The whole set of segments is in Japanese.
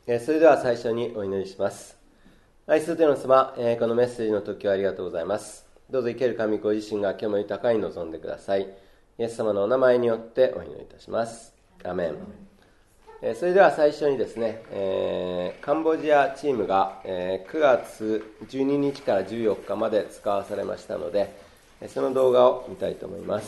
それでは最初にお祈りします。愛する天の様、このメッセージの時はありがとうございます。どうぞ生ける神ご自身が今日も豊かに望んでください。イエス様のお名前によってお祈りいたします。アメン。それでは最初にですね、カンボジアチームが、9月12日から14日まで使わされましたので、その動画を見たいと思います。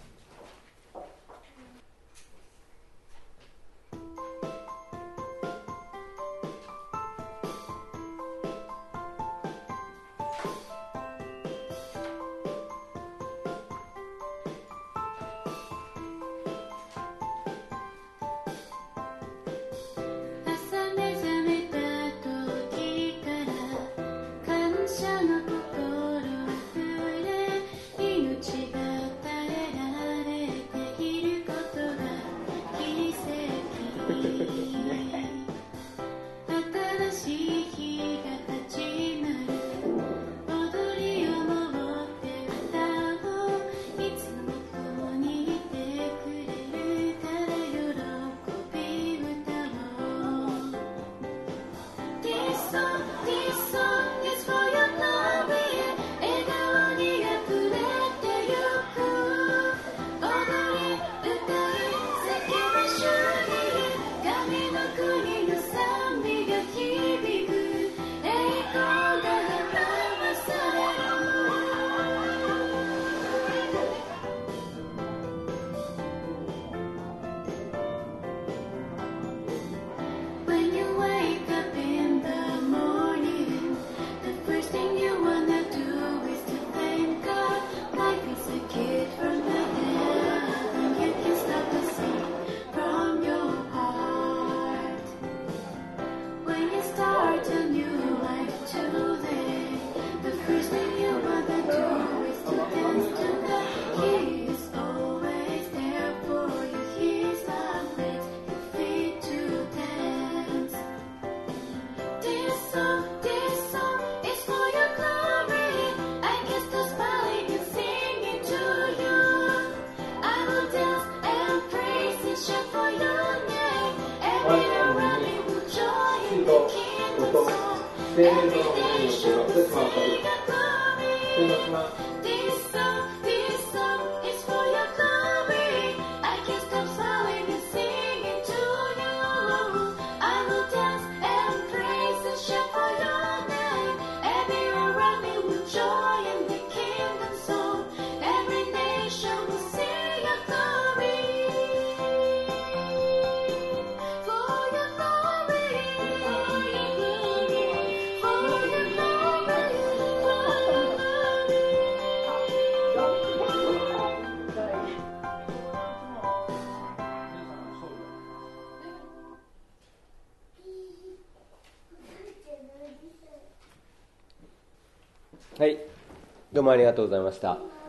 はい、どうもありがとうございました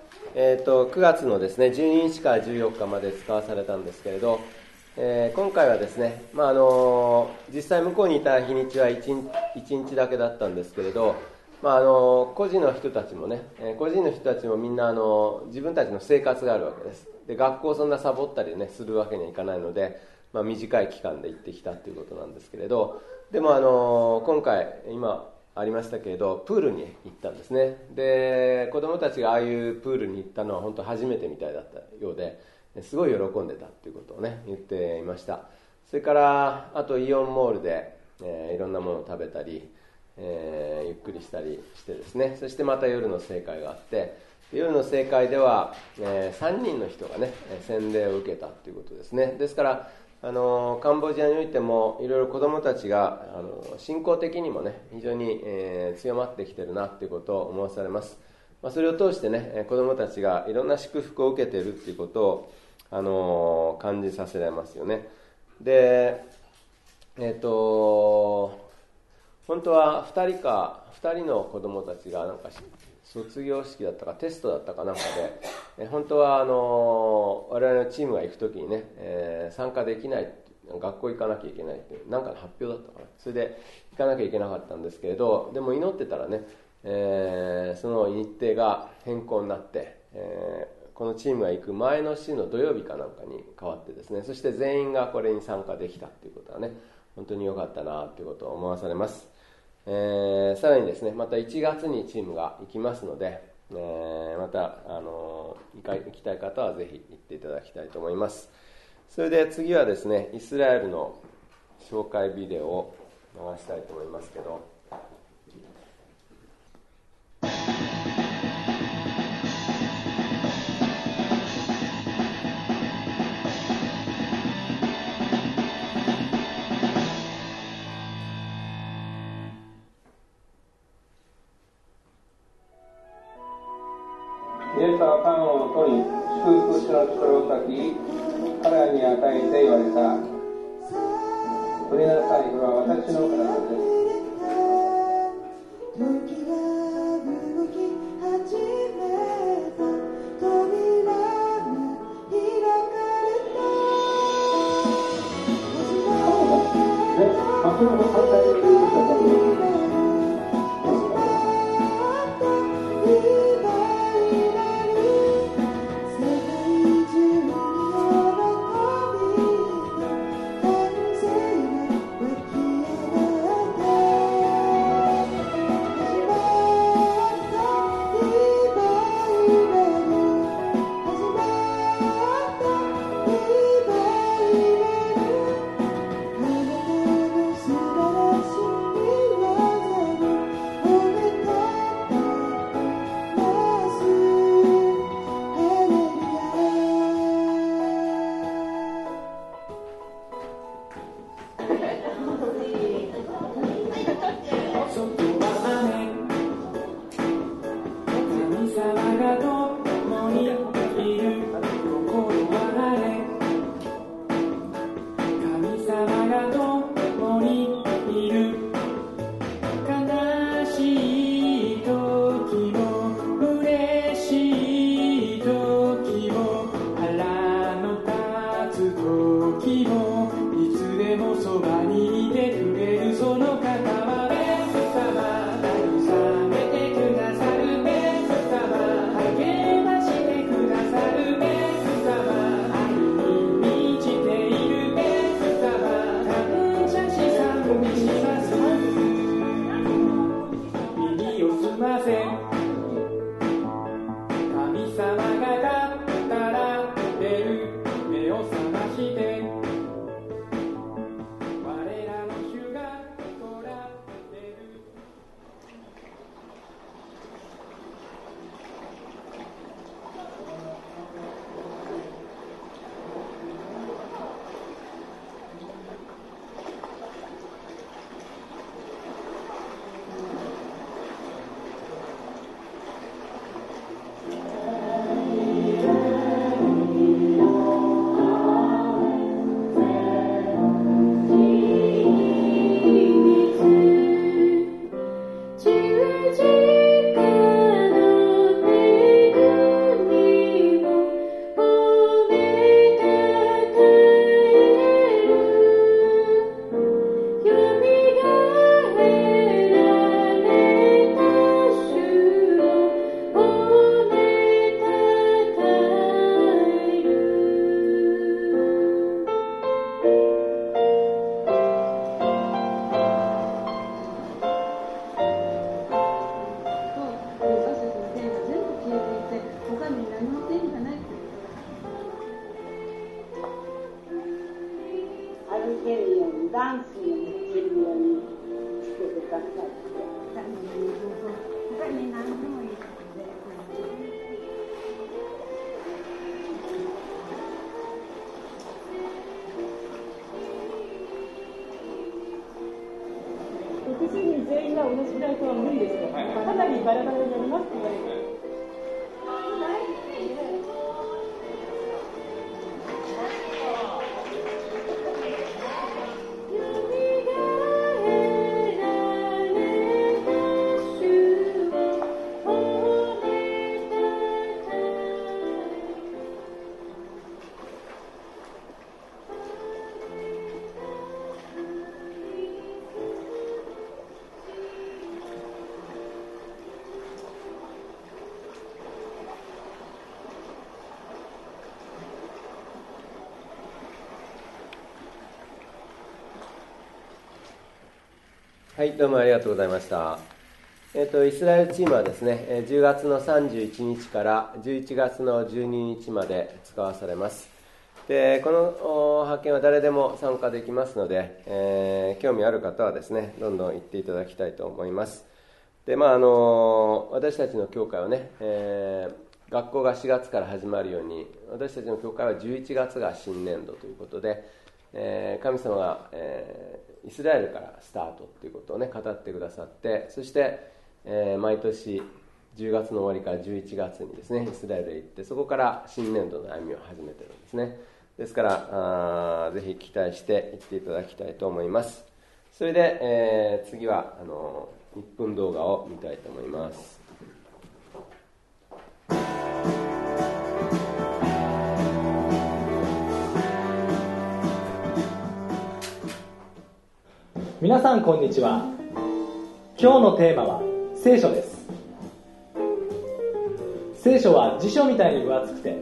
。9月のですね、12日から14日まで使わされたんですけれど、今回はですね、実際向こうにいた日にちは1日だけだったんですけれど、個人の人たちもね、みんな自分たちの生活があるわけです。で、学校をそんなサボったりね、するわけにはいかないので、短い期間で行ってきたということなんですけれど、でも今回、今、ありましたけれど、プールに行ったんですね。で、子供たちがああいうプールに行ったのは本当初めてみたいだったようで、すごい喜んでたっていうことをね、言っていました。それから、あとイオンモールで、いろんなものを食べたり、ゆっくりしたりしてですね、そしてまた夜の聖会があって、夜の聖会では、3人の人がね、洗礼を受けたということですね。ですから、カンボジアにおいてもいろいろ子どもたちが信仰的にもね非常に、強まってきてるなということを思わされます。それを通してね子どもたちがいろんな祝福を受けているということを、感じさせられますよね。で本当は2人の子どもたちがなんか卒業式だったかテストだったかなんかで、本当は我々のチームが行くときにね、参加できない、学校行かなきゃいけないっていうなんかの発表だったかな、それで行かなきゃいけなかったんですけれど、でも祈ってたらね、その日程が変更になって、このチームが行く前の週の土曜日かなんかに変わってですね、そして全員がこれに参加できたっていうことはね、 本当に良かったなということを思わされます。さらにですね、また1月にチームが行きますので、また行きたい方はぜひ行っていただきたいと思います。それで次はですね、イスラエルの紹介ビデオを流したいと思いますけど、 イエスはパンを取り、祝福しの力を裂き、彼らに与えて言われた。取りなさい、これは私の体です。 複数人全員が同じフライトは無理ですよ。かなりバラバラになりますって言われて。 はい、どうもありがとうございました。イスラエルチームはですね、10月の31日から11月の12日まで使わされます。で、この派遣は誰でも参加できますので、興味ある方はですね、どんどん行っていただきたいと思います。で、私たちの教会はね、学校が4月から始まるように、私たちの教会は11月が新年度ということで、神様が、イスラエルからスタートということをね語ってくださって、そして、毎年10月の終わりから11月にですねイスラエルへ行って、そこから新年度の歩みを始めているんですね。ですからぜひ期待して行っていただきたいと思います。それで、次は1分動画を見たいと思います。 皆さんこんにちは。今日のテーマは聖書です。聖書は辞書みたいに分厚くて、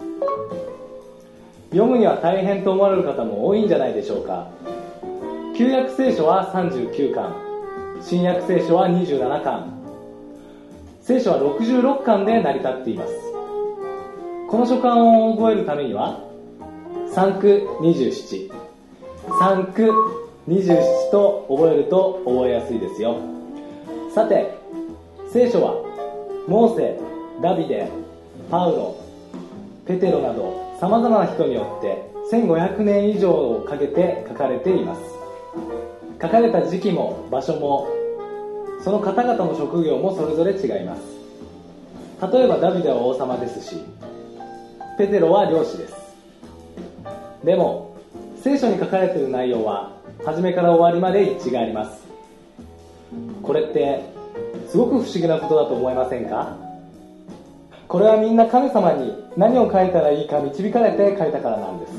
読むには大変と思われる方も多いんじゃないでしょうか。旧約聖書は39巻、新約聖書は27巻、聖書は66巻で成り立っています。この書簡を覚えるためには3区27、3区27と覚えると覚えやすいですよ。さて、聖書はモーセ、ダビデ、パウロ、ペテロなど様々な人によって1500年以上をかけて書かれています。書かれた時期も場所もその方々の職業もそれぞれ違います。例えばダビデは王様ですし、ペテロは漁師です。でも聖書に書かれている内容は初めから終わりまで一致があります。これってすごく不思議なことだと思いませんか？これはみんな神様に何を書いたらいいか導かれて書いたからなんです。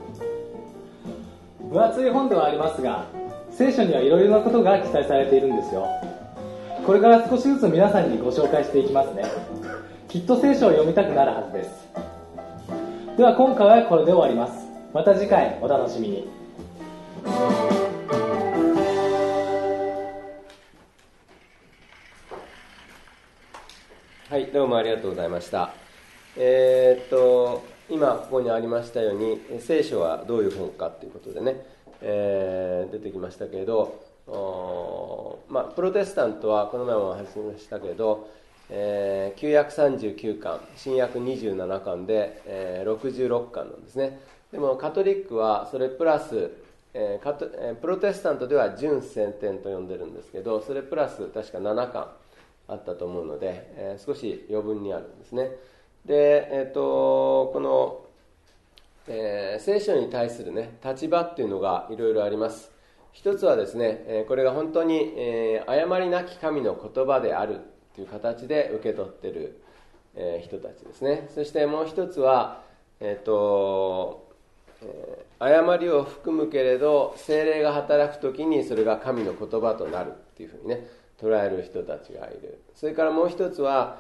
分厚い本ではありますが、聖書にはいろいろなことが記載されているんですよ。これから少しずつ皆さんにご紹介していきますね。きっと聖書を読みたくなるはずです。では今回はこれで終わります。また次回お楽しみに。 はい、どうもありがとうございました。今ここにありましたように、聖書はどういう本かということでね、出てきましたけれど、プロテスタントはこの前も話しましたけれど、旧約39巻、新約27巻で、66巻なんですね。でもカトリックはそれプラス、プロテスタントでは準聖典と呼んでるんですけど、それプラス確か7巻あったと思うので、少し余分にあるんですね。で、この、聖書に対するね立場っていうのがいろいろあります。一つはですね、これが本当に、誤りなき神の言葉であるという形で受け取っている、人たちですね。そしてもう一つは、誤りを含むけれど聖霊が働くときにそれが神の言葉となるっていうふうにね捉える人たちがいる。それからもう一つは、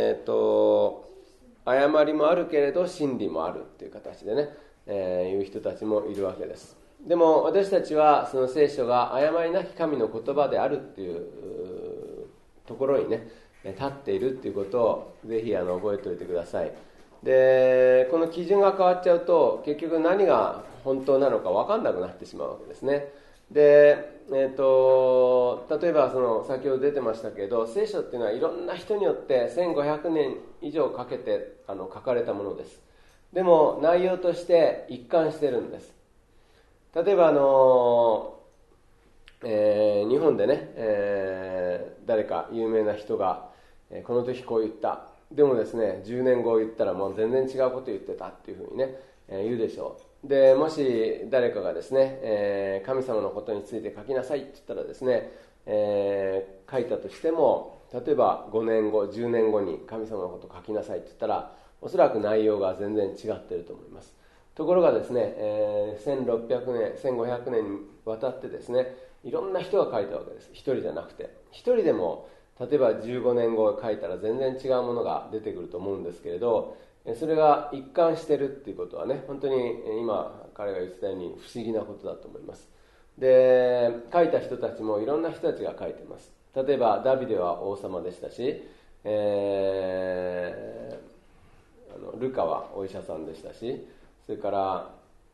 誤りもあるけれど真理もあるっていう形でね、いう人たちもいるわけです。でも私たちはその聖書が誤りなき神の言葉であるっていうところにね立っているっていうことをぜひ覚えておいてください。で、この基準が変わっちゃうと結局何が本当なのか分かんなくなってしまうわけですね。で、例えば先ほど出てましたけど、聖書っていうのはいろんな人によって1500年以上かけて書かれたものです。でも内容として一貫してるんです。例えば日本でね、誰か有名な人が、この時こう言った、でもですね10年後言ったらもう全然違うこと言ってたっていうふうにね、言うでしょう。でもし誰かがですね、神様のことについて書きなさいって言ったらですね、書いたとしても例えば5年後10年後に神様のことを書きなさいって言ったらおそらく内容が全然違っていると思います。ところがですね、1600年1500年にわたってですねいろんな人が書いたわけです。一人じゃなくて、一人でも例えば15年後書いたら全然違うものが出てくると思うんですけれど、それが一貫してるっていうことはね本当に今彼が言ってたように不思議なことだと思います。 で書いた人たちもいろんな人たちが書いてます。例えばダビデは王様でしたし、ルカはお医者さんでしたし、それから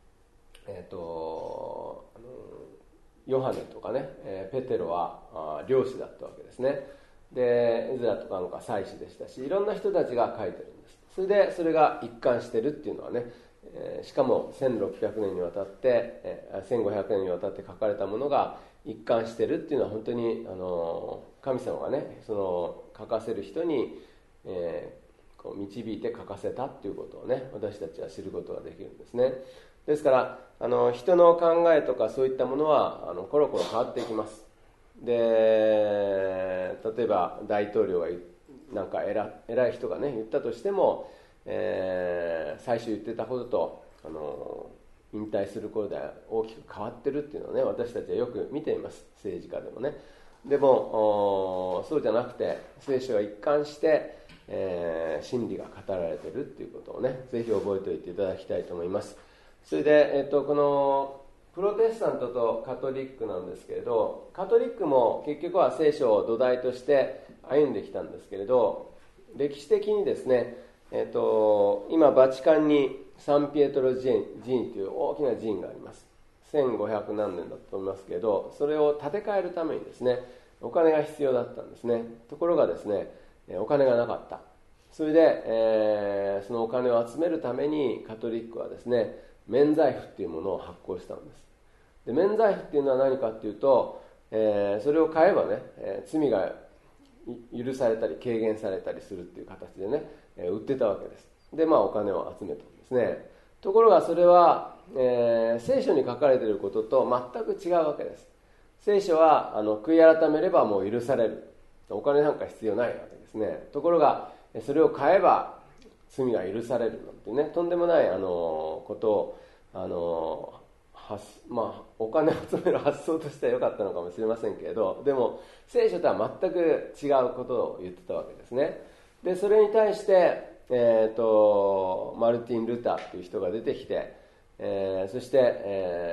ヨハネとかね、ペテロは漁師だったわけですね。でエズラとかなんか祭司でしたし、いろんな人たちが書いてるんです。それでそれが一貫してるっていうのはね、しかも1600年にわたって1500年にわたって書かれたものが一貫してるっていうのは、本当に神様がね、その書かせる人に、こう導いて書かせたっていうことをね、私たちは知ることができるんですね。ですから人の考えとかそういったものはコロコロ変わっていきます。で例えば大統領がなんか偉い人がね言ったとしても、最初言ってたことと引退する頃では大きく変わってるっていうのをね、私たちはよく見ています。政治家でもね。でもそうじゃなくて、聖書が一貫して、真理が語られてるっていうことをね、ぜひ覚えておいていただきたいと思います。それで、このプロテスタントとカトリックなんですけれど、カトリックも結局は聖書を土台として歩んできたんですけれど、歴史的にですね、今バチカンにサンピエトロ寺院という大きな寺院があります。1500何年だと思いますけど、それを建て替えるためにですね、お金が必要だったんですね。ところがですね、お金がなかった。それで、そのお金を集めるためにカトリックはですね、免罪符っていうものを発行したんです。で、免罪符っていうのは何かっていうと、それを買えばね、罪が許されたり軽減されたりするっていう形でね、売ってたわけです。で、お金を集めたんですね。ところがそれは、聖書に書かれていることと全く違うわけです。聖書は悔い改めればもう許される、お金なんか必要ないわけですね。ところがそれを買えば罪が許されるなんてね、とんでもないことをお金を集める発想としては良かったのかもしれませんけれど、でも聖書とは全く違うことを言ってたわけですね。でそれに対して、マルティン・ルターという人が出てきて、そして、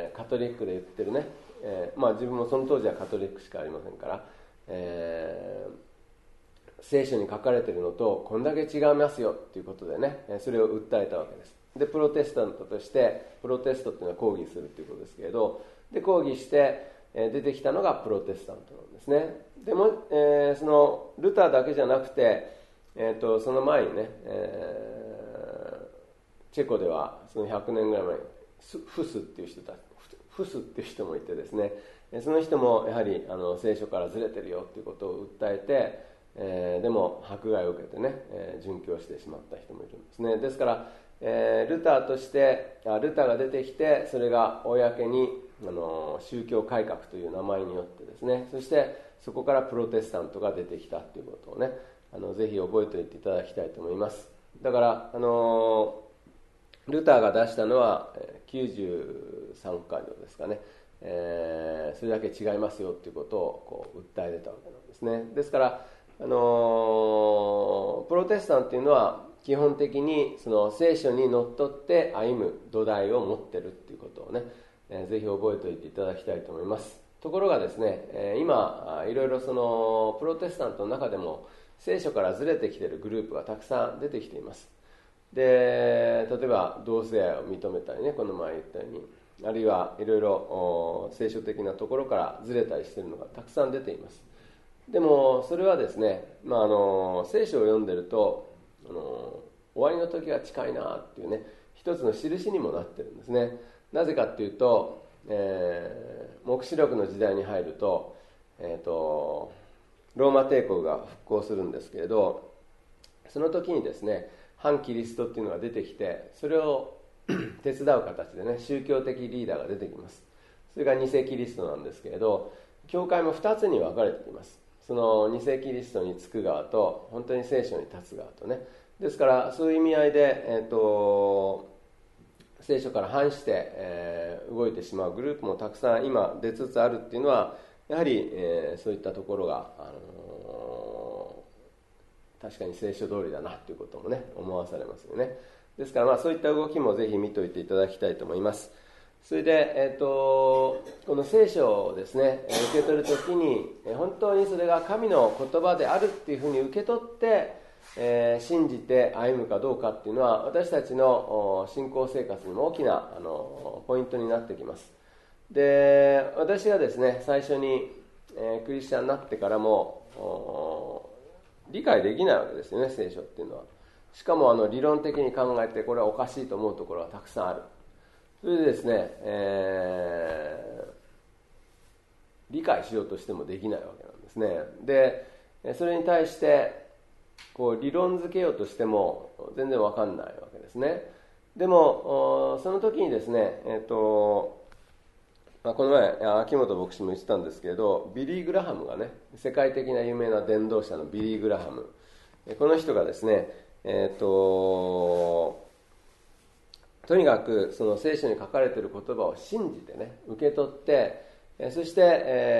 カトリックで言ってるね、自分もその当時はカトリックしかありませんから、聖書に書かれているのとこんだけ違いますよということでね、それを訴えたわけです。でプロテスタントとして、プロテストというのは抗議するということですけれど、で抗議して出てきたのがプロテスタントなんですね。でも、そのルターだけじゃなくて、その前にね、チェコではその100年ぐらい前にフスっていう人もいてですね、その人もやはり聖書からずれてるよということを訴えて、でも迫害を受けてね、殉教してしまった人もいるんですね。ですから、ルターが出てきて、それが公に宗教改革という名前によってですね、そしてそこからプロテスタントが出てきたということをね、ぜひ覚えておいていただきたいと思います。だからルターが出したのは93回のですかね、それだけ違いますよということをこう訴え出たわけなんですね。ですからプロテスタントというのは基本的にその聖書にのっとって歩む土台を持っているということをね、ぜひ覚えておいていただきたいと思います。ところがですね、今いろいろそのプロテスタントの中でも聖書からずれてきているグループがたくさん出てきています。で例えば同性愛を認めたりね、この前言ったように、あるいはいろいろ聖書的なところからずれたりしているのがたくさん出ています。でもそれはですね、聖書を読んでると終わりの時が近いなっていうね、一つの印にもなってるんですね。なぜかっていうと、黙示録の時代に入ると、ローマ帝国が復興するんですけれど、その時にですね、反キリストっていうのが出てきて、それを手伝う形でね、宗教的リーダーが出てきます。それが偽キリストなんですけれど、教会も2つに分かれてきます。その偽キリストにつく側と本当に聖書に立つ側とね。ですからそういう意味合いで、聖書から反して、動いてしまうグループもたくさん今出つつあるっていうのは、やはり、そういったところが、確かに聖書通りだなということもね、思わされますよね。ですからそういった動きもぜひ見ておいていただきたいと思います。 それで、この聖書をですね受け取るときに本当にそれが神の言葉であるっていうふうに受け取って、信じて歩むかどうかっていうのは私たちの信仰生活にも大きなポイントになってきます。で、私がですね最初に、クリスチャンになってからも理解できないわけですよね、聖書っていうのは。しかも理論的に考えてこれはおかしいと思うところがたくさんある。それでですね、理解しようとしてもできないわけなんですね。で、それに対してこう理論づけようとしても全然わかんないわけですね。でもその時にですね、この前秋元牧師も言ってたんですけれど、ビリー・グラハムがね、世界的な有名な伝道者のビリー・グラハム、この人がですね、とにかくその聖書に書かれている言葉を信じてね受け取って、そして、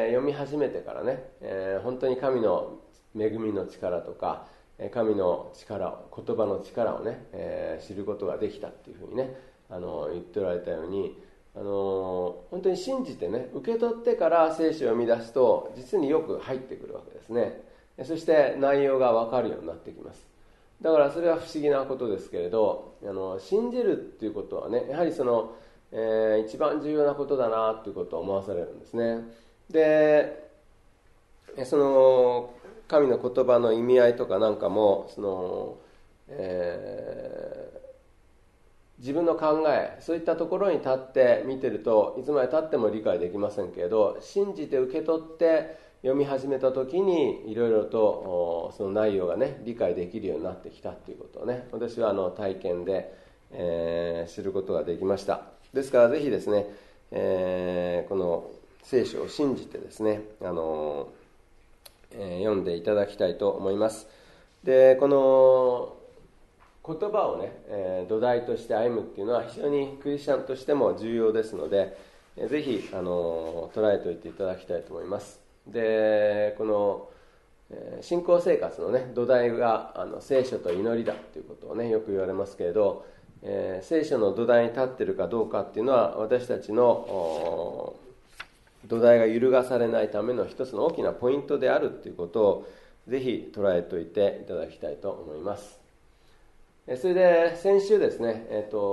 読み始めてからね、本当に神の恵みの力とか神の力、言葉の力をね、知ることができたっていうふうにね言っておられたように、本当に信じてね受け取ってから聖書を読み出すと実によく入ってくるわけですね。そして内容が分かるようになってきます。だからそれは不思議なことですけれど、信じるっていうことはねやはりその、一番重要なことだなということを思わされるんですね。で、その神の言葉の意味合いとかなんかもその、自分の考え、そういったところに立って見てるといつまで経っても理解できませんけれど、信じて受け取って読み始めた時にいろいろとその内容がね理解できるようになってきたということをね、私は体験で、知ることができました。ですからぜひですね、この聖書を信じてですね、読んでいただきたいと思います。で、この言葉をね、土台として歩むっていうのは非常にクリスチャンとしても重要ですので、ぜひ捉えておいていただきたいと思います。で、この信仰生活のね土台が聖書と祈りだということをねよく言われますけれど、聖書の土台に立っているかどうかっていうのは私たちの土台が揺るがされないための一つの大きなポイントであるということをぜひ捉えておいていただきたいと思います。それで先週ですね、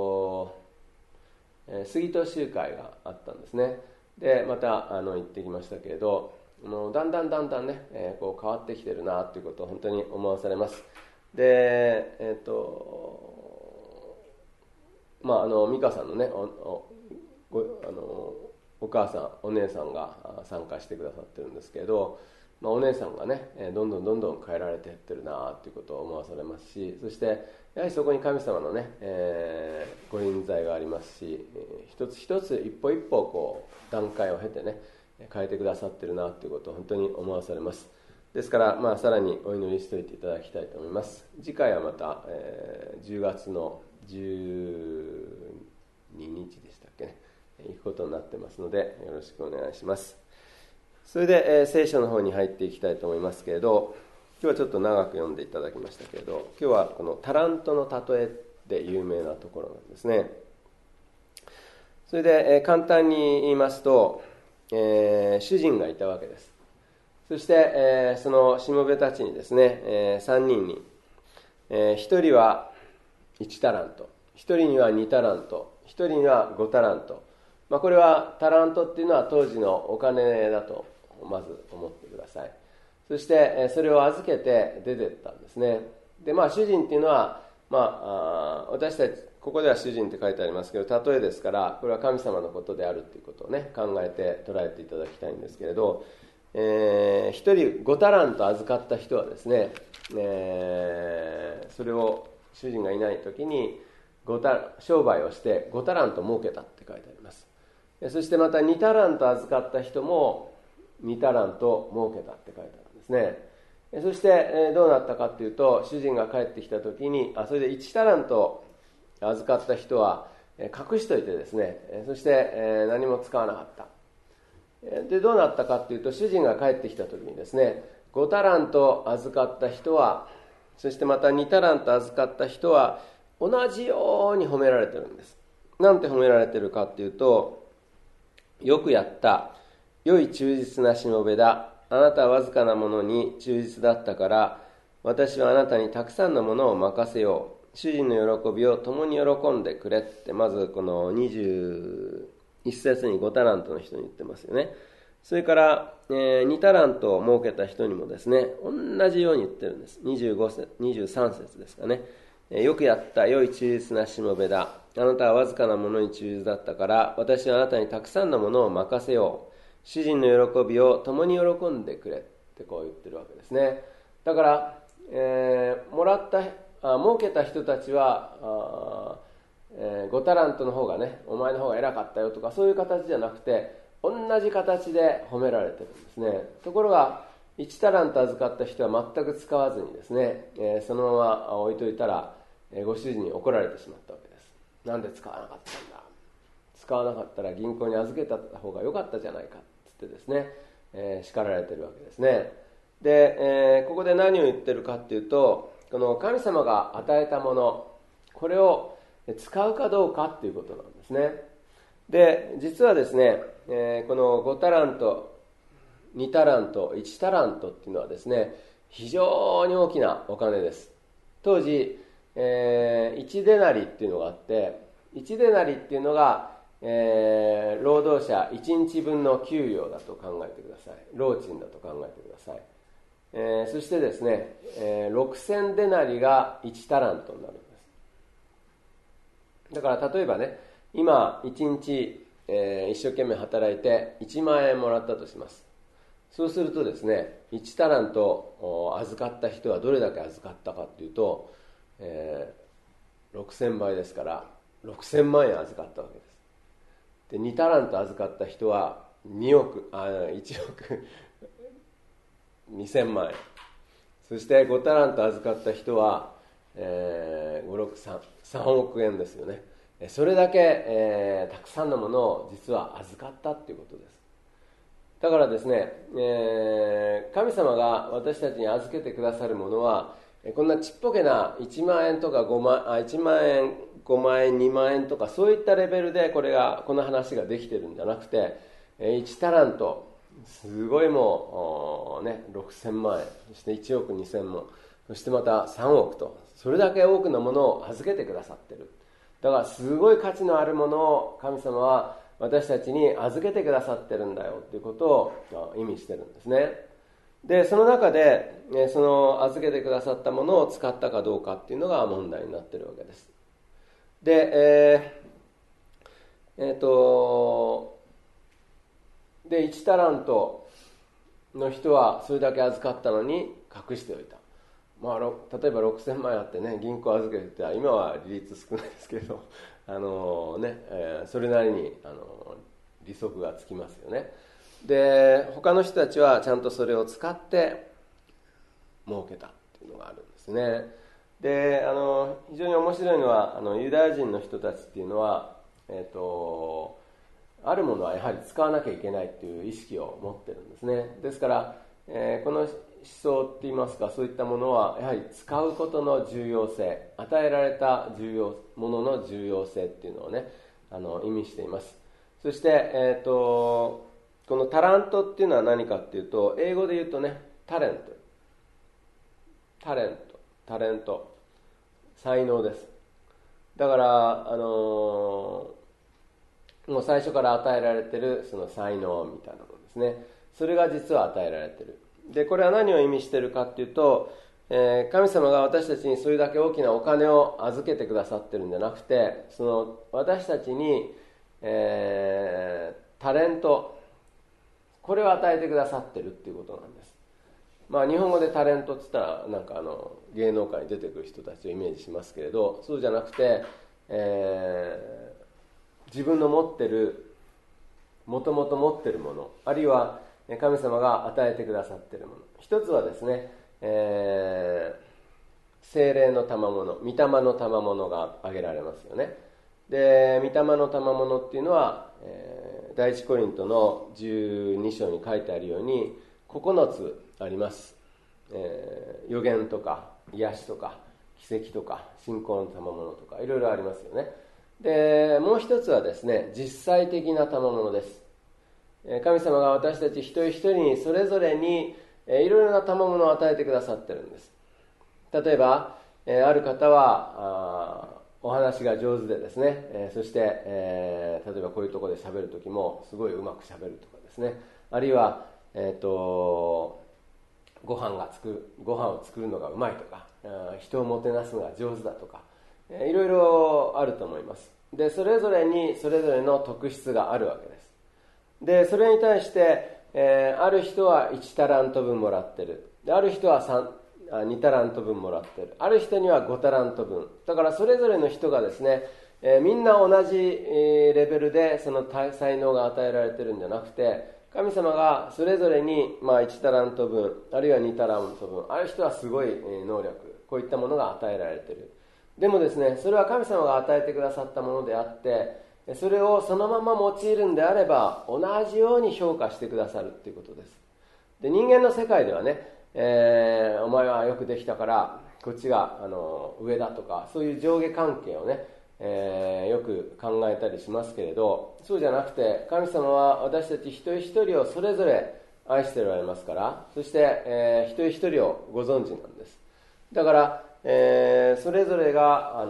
杉戸集会があったんですね。でまた行ってきましたけれど、だんだんね、こう変わってきてるなということを本当に思わされます。で、美香さんのねお母さんお姉さんが参加してくださってるんですけれど、お姉さんがねどんどん変えられていってるなということを思わされますし、そしてやはりそこに神様のね、ご臨在がありますし、一つ一つ一歩一歩こう段階を経てね変えてくださってるなということを本当に思わされます。ですから、さらにお祈りしておいていただきたいと思います。次回はまた、10月の12日でしたっけね、行くことになってますのでよろしくお願いします。それで、聖書の方に入っていきたいと思いますけれど、今日はちょっと長く読んでいただきましたけれど、今日はこのタラントの例えで有名なところなんですね。それで、簡単に言いますと、主人がいたわけです。そして、そのしもべたちにですね、3人に、1人は1タラント、1人には2タラント、1人には5タラント。これはタラントっていうのは当時のお金だとまず思ってください。そしてそれを預けて出てったんですね。で、主人っていうのは、私たちここでは主人って書いてありますけど、例えですからこれは神様のことであるということをね考えて捉えていただきたいんですけれど、一人5タラント預かった人はですね、それを主人がいない時に商売をして5タラント儲けたって書いてあります。そしてまた2タラント預かった人も2タラント儲けたって書いてあるんですね。そしてどうなったかというと、主人が帰ってきた時にそれで1タラント預かった人は隠しといてですね、そして何も使わなかった。でどうなったかというと、主人が帰ってきた時にですね、5タラント預かった人は、そしてまた2タラント預かった人は同じように褒められてるんです。なんて褒められてるかというと、 よくやった、良い忠実なしもべだ。あなたはわずかなものに忠実だったから、私はあなたにたくさんのものを任せよう。主人の喜びを共に喜んでくれって、まずこの21節に5タラントの人に言ってますよね。それから、2タラントを設けた人にもですね、同じように言ってるんです。23節ですかね。よくやった、良い忠実なしもべだ。あなたはわずかなものに忠実だったから、私はあなたにたくさんのものを任せよう。主人の喜びを共に喜んでくれってこう言ってるわけですね。だから、設けた人たちは5タラントの方がね、お前の方が偉かったよとかそういう形じゃなくて、同じ形で褒められてるんですね。ところが1タラント預かった人は全く使わずにですね、そのまま置いといたら、ご主人に怒られてしまったわけです。なんで使わなかったんだ、使わなかったら銀行に預けた方が良かったじゃないかってですね、叱られてるわけですね。で、ここで何を言ってるかっていうと、この神様が与えたもの、これを使うかどうかっていうことなんですね。で、実はですね、この5タラント、2タラント、1タラントっていうのはですね、非常に大きなお金です。当時、1デナリっていうのがあって、1デナリっていうのが、労働者1日分の給与だと考えてください。労賃だと考えてください。そしてですね、6000デナリが1タラントになるんです。だから例えばね、今1日、一生懸命働いて1万円もらったとします。そうするとですね、1タラント預かった人はどれだけ預かったかっていうと、6000倍ですから6000万円預かったわけです。で、2タラント預かった人は1億2000万円。そして5タラント預かった人は、3億円ですよね。それだけ、たくさんのものを実は預かったっていうことです。だからですね、神様が私たちに預けてくださるものは、こんなちっぽけな1万円とか1万円、5万円、2万円とかそういったレベルでこの話ができてるんじゃなくて、1タラント、すごいもうね、6000万円、そして1億2000万、そしてまた3億と、それだけ多くのものを預けてくださってる。だからすごい価値のあるものを神様は私たちに預けてくださってるんだよということを意味してるんですね。で、その中でその預けてくださったものを使ったかどうかっていうのが問題になってるわけです。で、1タラントの人はそれだけ預かったのに隠しておいた。例えば6000万円あってね、銀行預けてたら今は利率少ないですけど、それなりに利息がつきますよね。で、他の人たちはちゃんとそれを使って儲けたっていうのがあるんですね。で、非常に面白いのはユダヤ人の人たちっていうのは、あるものはやはり使わなきゃいけないっていう意識を持ってるんですね。ですから、この思想って言いますか、そういったものはやはり使うことの重要性、与えられたものの重要性っていうのをね、意味しています。そして、このタラントっていうのは何かっていうと、英語で言うとね、タレント、才能です。だからもう最初から与えられてるその才能みたいなものですね。それが実は与えられてる。で、これは何を意味しているかっていうと、神様が私たちにそれだけ大きなお金を預けてくださってるんじゃなくて、その私たちに、タレント、これを与えてくださってるっていうことなんです。日本語でタレントって言ったらなんか芸能界に出てくる人たちをイメージしますけれど、そうじゃなくて、自分の持ってる、もともと持ってるもの、あるいは神様が与えてくださっているもの。一つはですね、聖霊の賜物、御霊の賜物が挙げられますよね。で、御霊の賜物っていうのは、第一コリントの12章に書いてあるように9つあります。預言とか癒しとか奇跡とか信仰の賜物とかいろいろありますよね。で、もう一つはですね、実際的な賜物です。 神様が私たち一人一人にそれぞれにいろいろな賜物を与えてくださってるんです。例えばある方はお話が上手でですね、そして、例えばこういうところで喋るときもすごいうまく喋るとかですね、あるいは、ご飯を作るのがうまいとか、人をもてなすのが上手だとか、いろいろあると思います。でそれぞれにそれぞれの特質があるわけです。でそれに対して、ある人は1タラント分もらってる、である人は2タラント分もらってる、ある人には5タラント分。だからそれぞれの人がですね、みんな同じレベルでその才能が与えられてるんじゃなくて、神様がそれぞれに1タラント分、あるいは2タラント分、ある人はすごい能力、こういったものが与えられている。でもですね、それは神様が与えてくださったものであって、それをそのまま用いるんであれば同じように評価してくださるということです。で人間の世界ではね、お前はよくできたからこっちが上だとか、そういう上下関係をね、よく考えたりしますけれど、そうじゃなくて神様は私たち一人一人をそれぞれ愛しておられますから、そして、一人一人をご存知なんです。だから、それぞれが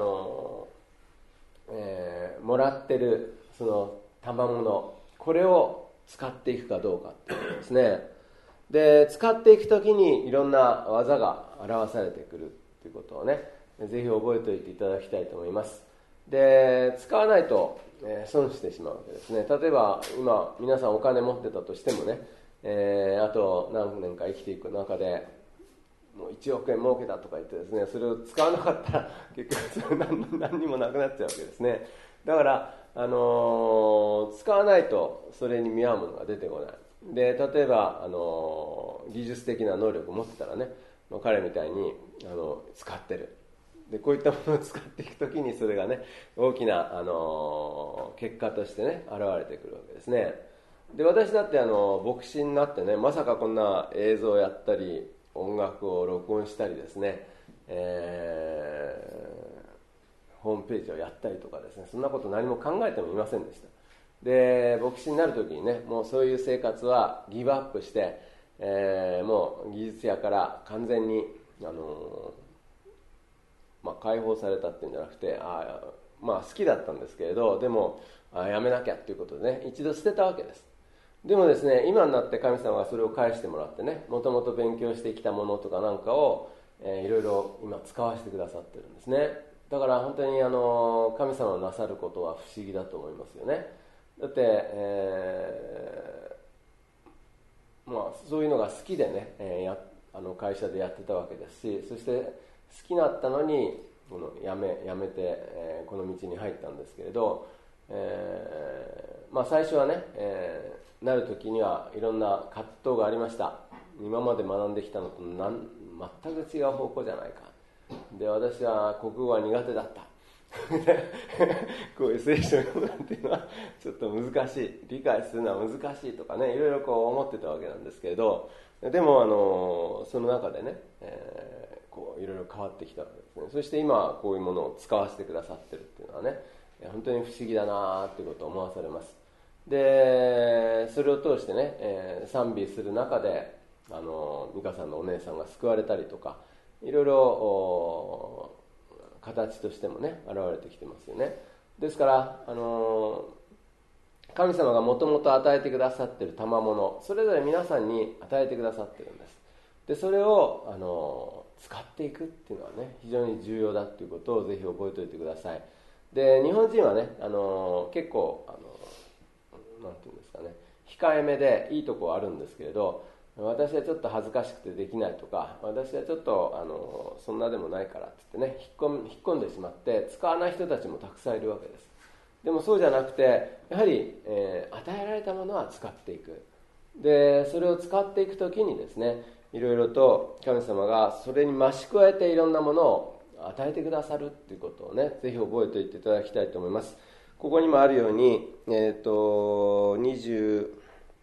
もらってるその賜物、これを使っていくかどうかっていうことですね。で使っていくときにいろんな技が表されてくるということをね、ぜひ覚えておいていただきたいと思います。で使わないと、損してしまうわけですね。例えば今皆さんお金持ってたとしてもね、あと何年か生きていく中でもう1億円儲けたとか言ってですね、それを使わなかったら結局それ何にもなくなっちゃうわけですね。だから、使わないとそれに見合うものが出てこない。で例えば技術的な能力を持ってたらね、彼みたいに使ってる。でこういったものを使っていくときにそれがね、大きな結果としてね現れてくるわけですね。で私だって牧師になってね、まさかこんな映像をやったり音楽を録音したりですね、ホームページをやったりとかですね、そんなこと何も考えてもいませんでした。で牧師になるときにね、もうそういう生活はギブアップして、もう技術屋から完全に解放されたっていうんじゃなくて、好きだったんですけれど、でもやめなきゃっていうことでね、一度捨てたわけです。でもですね、今になって神様がそれを返してもらってね、もともと勉強してきたものとかなんかを、いろいろ今使わせてくださってるんですね。だから本当に神様のなさることは不思議だと思いますよね。だって、そういうのが好きでね、会社でやってたわけですし、そして好きだったのにやめて、この道に入ったんですけれど、最初はね、なる時にはいろんな葛藤がありました。今まで学んできたのと全く違う方向じゃないか。で私は国語は苦手だったこういう聖書のなんていうのはちょっと難しい、理解するのは難しいとかね、いろいろこう思ってたわけなんですけれど、でもその中でね、こういろいろ変わってきたわけですね。そして今こういうものを使わせてくださってるっていうのはね、本当に不思議だなっていうことを思わされます。でそれを通してね、賛美する中で美香さんのお姉さんが救われたりとか、いろいろ形としてもね現れてきてますよね。ですから神様がもともと与えてくださっている賜物、それぞれ皆さんに与えてくださっているんです。でそれを使っていくっていうのはね、非常に重要だっていうことをぜひ覚えておいてください。で日本人はね、結構なんていうんですかね、控えめでいいとこはあるんですけれど、私はちょっと恥ずかしくてできないとか、私はちょっとそんなでもないからって言ってね、引っ込んでしまって使わない人たちもたくさんいるわけです。でもそうじゃなくて、やはり、与えられたものは使っていく。でそれを使っていくときにですね、いろいろと神様がそれに増し加えていろんなものを与えてくださるっていうことをね、ぜひ覚えておいていただきたいと思います。ここにもあるように、28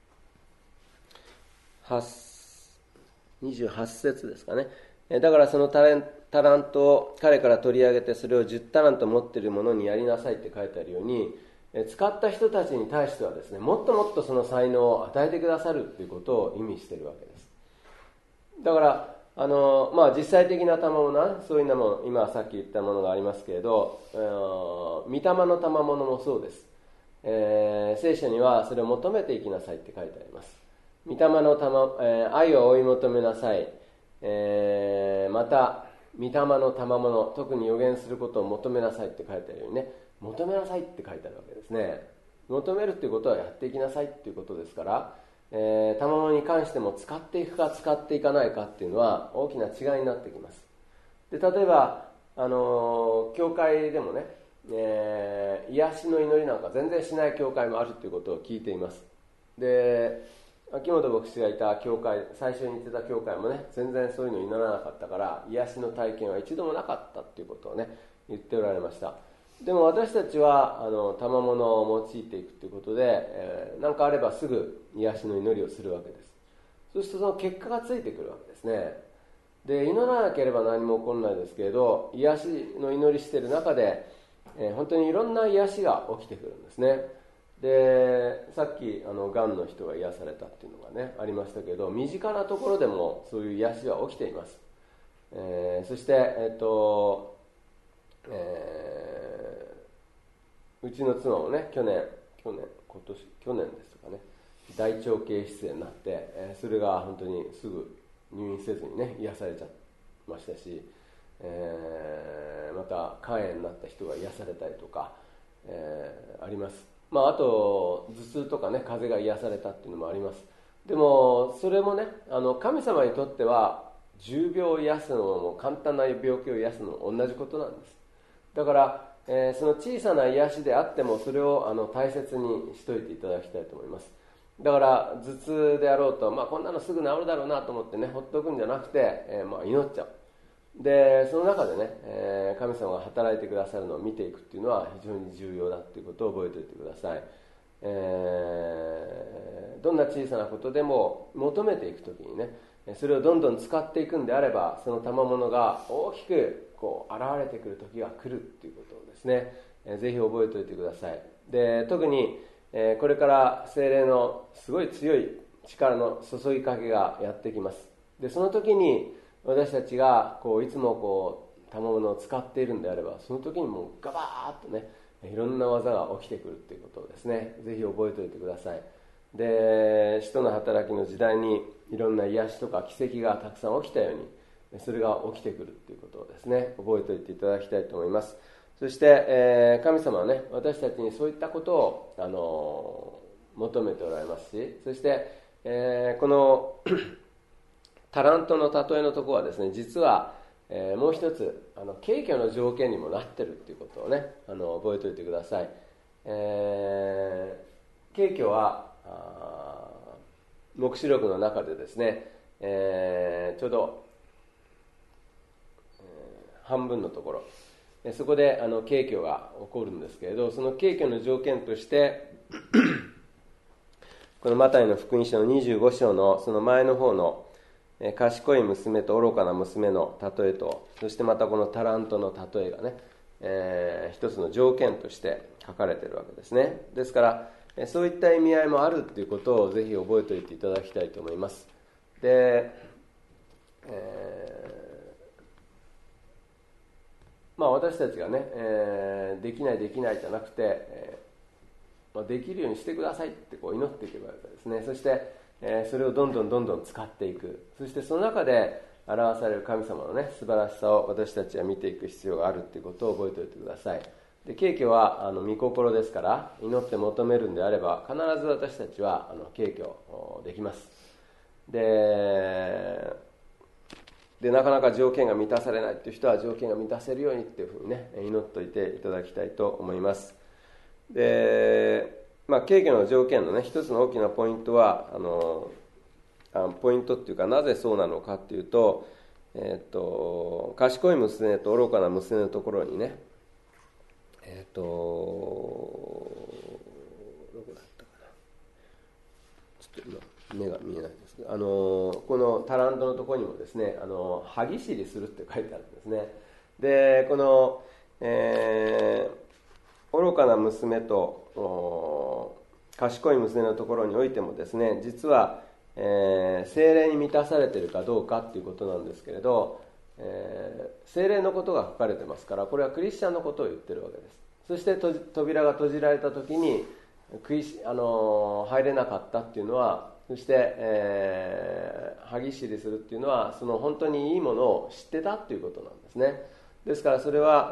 節ですかね。だからそのタラントを彼から取り上げて、それを10タラント持っている者にやりなさいって書いてあるように、 使った人たちに対してはですね、もっともっとその才能を与えてくださるということを意味しているわけです。だから実際的な賜物、そういうのも今さっき言ったものがありますけれど、御霊の賜物もそうです。聖書にはそれを求めていきなさいって書いてあります。御霊の愛を追い求めなさい、また御霊の賜物、特に予言することを求めなさいって書いてあるようにね、求めなさいって書いてあるわけですね。求めるっていうことはやっていきなさいっていうことですから、賜物に関しても使っていくか使っていかないかっていうのは大きな違いになってきます。で、例えば教会でもね、癒しの祈りなんか全然しない教会もあるということを聞いています。で、秋元牧師がいた教会、最初に言ってた教会もね、全然そういうの祈らなかったから癒しの体験は一度もなかったっていうことをね言っておられました。でも私たちは賜物を用いていくということで、何かあればすぐ癒しの祈りをするわけです。そうするとその結果がついてくるわけですね。で、祈らなければ何も起こらないですけれど、癒しの祈りしている中で、本当にいろんな癒しが起きてくるんですね。で、さっきがんの人が癒されたっていうのがねありましたけど、身近なところでもそういう癒しは起きています。そしてうちの妻もね去年ですかね、大腸系湿炎になって、それが本当にすぐ入院せずにね癒されちゃいましたし、また肝炎になった人が癒されたりとか、あります。あと頭痛とかね風邪が癒されたっていうのもあります。でもそれもね神様にとっては重病を癒すのも簡単な病気を癒すのも同じことなんです。だから、その小さな癒しであってもそれを大切にしといていただきたいと思います。だから頭痛であろうと、こんなのすぐ治るだろうなと思ってねほっとくんじゃなくて、祈っちゃう。でその中でね、神様が働いてくださるのを見ていくっていうのは非常に重要だっていうことを覚えておいてください。どんな小さなことでも求めていくときにね、それをどんどん使っていくんであれば、その賜物が大きく現れてくる時が来るっていうことをですね、ぜひ覚えておいてください。で、特にこれから聖霊のすごい強い力の注ぎかけがやってきます。でその時に私たちがいつも賜物を使っているんであれば、その時にもうガバーッとねいろんな技が起きてくるっていうことをですね、ぜひ覚えておいてください。で、使徒の働きの時代にいろんな癒しとか奇跡がたくさん起きたように、それが起きてくるっていうことをですね覚えておいていただきたいと思います。そして、神様はね私たちにそういったことを求めておられますし、そして、このタラントの例えのところはですね、実は、もう一つ景挙の条件にもなってるっていうことをね覚えておいてください。景挙は黙示録の中でですね、ちょうど、半分のところ、そこで景挙が起こるんですけれど、その景挙の条件としてこのマタイの福音書の25章のその前の方の賢い娘と愚かな娘の例えと、そしてまたこのタラントの例えがね、一つの条件として書かれているわけですね。ですからそういった意味合いもあるということをぜひ覚えておいていただきたいと思います。で、私たちがね、できないじゃなくて、できるようにしてくださいって祈っていけばいいわけですね。そしてそれをどんどん使っていく。そしてその中で表される神様のね素晴らしさを私たちは見ていく必要があるということを覚えておいてください。で、景挙は御心ですから、祈って求めるんであれば必ず私たちは景挙できます。でなかなか条件が満たされないという人は条件が満たせるようにっていうふうにね祈っておいていただきたいと思います。で、景挙の条件のね一つの大きなポイントはポイントっていうか、なぜそうなのかっていうと、賢い娘と愚かな娘のところにね、どこだったかな、ちょっと今目が見えないですけど、このタラントのところにもですね歯ぎしりするって書いてあるんですね。で、この、 愚かな娘と賢い娘のところにおいてもですね、実は、聖霊に満たされているかどうかということなんですけれど、聖霊のことが書かれてますから、これはクリスチャンのことを言ってるわけです。そして扉が閉じられた時に入れなかったっていうのは、そして、歯ぎしりするっていうのは、その本当にいいものを知ってたっていうことなんですね。ですからそれは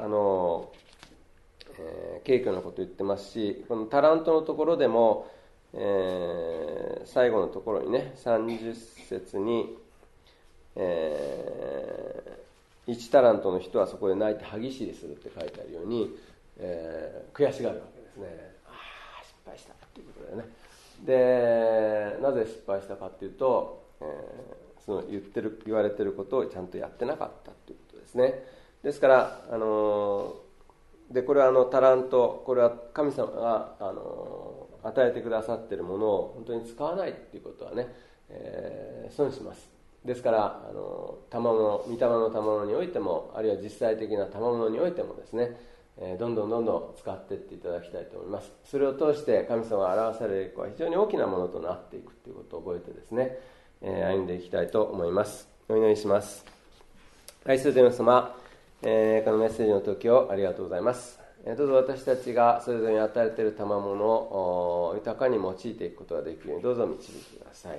敬虚のことを言ってますし、このタラントのところでも、最後のところにね、30節に、1タラントの人はそこで泣いて歯ぎしりするって書いてあるように、悔しがるわけですね。失敗したということでね。で、なぜ失敗したかというと、その言われていることをちゃんとやってなかったということですね。ですからでこれはタラント、これは神様が与えてくださっているものを本当に使わないということはね、損します。ですから御霊の賜物においても、あるいは実際的な賜物においてもですね、どんどん使っていっていただきたいと思います。それを通して神様が表される栄光は非常に大きなものとなっていくということを覚えてですね、歩んでいきたいと思います。お祈りします。愛する天父様、このメッセージの時をありがとうございます。どうぞ私たちがそれぞれに与えている賜物を豊かに用いていくことができるようにどうぞ導いてください。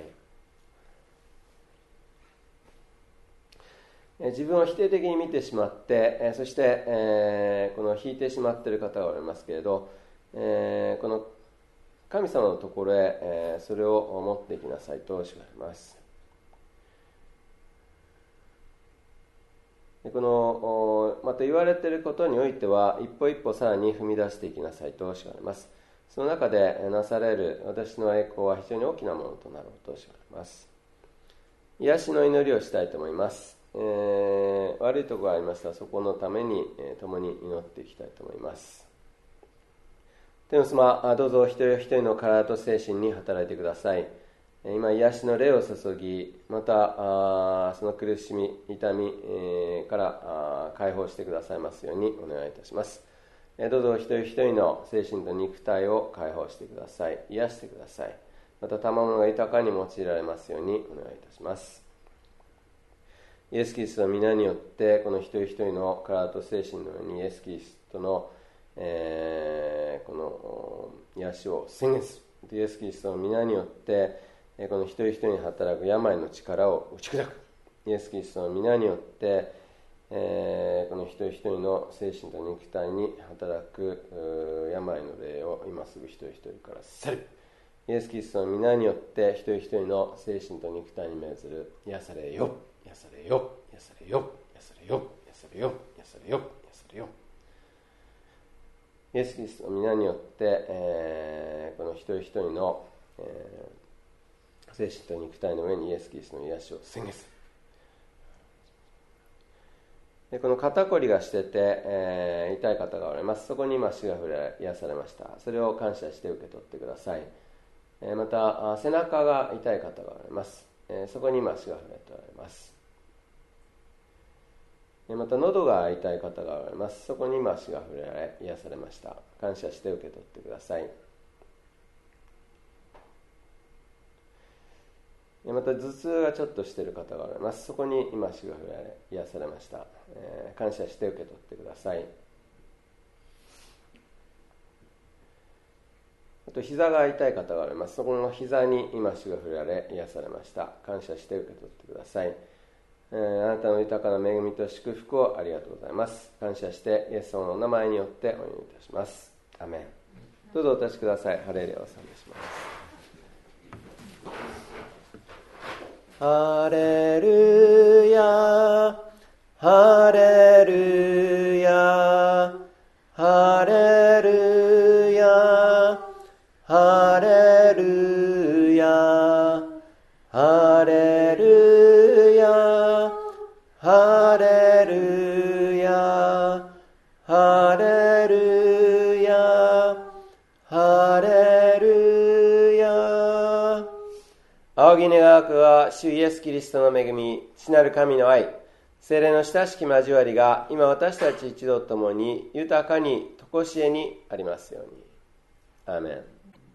自分を否定的に見てしまって、そしてこの引いてしまっている方がおりますけれど、この神様のところへそれを持っていきなさいと主が言われます。このまた言われていることにおいては一歩一歩さらに踏み出していきなさいと主が言われます。その中でなされる私の栄光は非常に大きなものとなろうと主が言われます。癒しの祈りをしたいと思います。悪いところがありましたらそこのために、共に祈っていきたいと思います。天父様、どうぞ一人一人の体と精神に働いてください。今癒しの霊を注ぎ、またその苦しみ痛み、から解放してくださいますようにお願いいたします。どうぞ一人一人の精神と肉体を解放してください。癒してください。また賜物が豊かに用いられますようにお願いいたします。イエス・キリストの皆によってこの一人一人の体と精神の上にイエス・キリストの、この癒しを宣言する。イエス・キリストの皆によってこの一人一人に働く病の力を打ち砕く。イエス・キリストの皆によってこの一人一人の精神と肉体に働く病の霊を今すぐ一人一人から去る。イエス・キリストの皆によって一人一人の精神と肉体に命ずる癒されよ、癒されよ、癒されよ、癒されよ、癒されよ、癒されよ、癒されよ。イエス・キリストの皆によって、この一人一人の、精神と肉体の上にイエス・キリストの癒しを宣言する。でこの肩こりがしてて、痛い方がおられます。そこに今主が触れ癒されました。それを感謝して受け取ってください。また背中が痛い方がおられます。そこに今主が触れておられます。また喉が痛い方がおられます。そこに今主が触れられ癒されました。感謝して受け取ってください。また頭痛がちょっとしている方がおられます。そこに今主が触れられ癒されました。感謝して受け取ってください。あと膝が痛い方がおられます。そこの膝に今主が触れられ癒されました。感謝して受け取ってください。あなたの豊かな恵みと祝福をありがとうございます。感謝してイエス様のお名前によってお祈りいたします。アメン。どうぞお立ちください。ハレルヤを賛美します。ハレルヤ、ハレルヤ、ハレルヤ、ハレルヤ、ハレルヤ、ハレルヤ、ハレルヤ、ハレルヤ。仰ぎ願わくは主イエスキリストの恵み、父なる神の愛、聖霊の親しき交わりが今私たち一同ともに豊かに常しえにありますように。アーメン。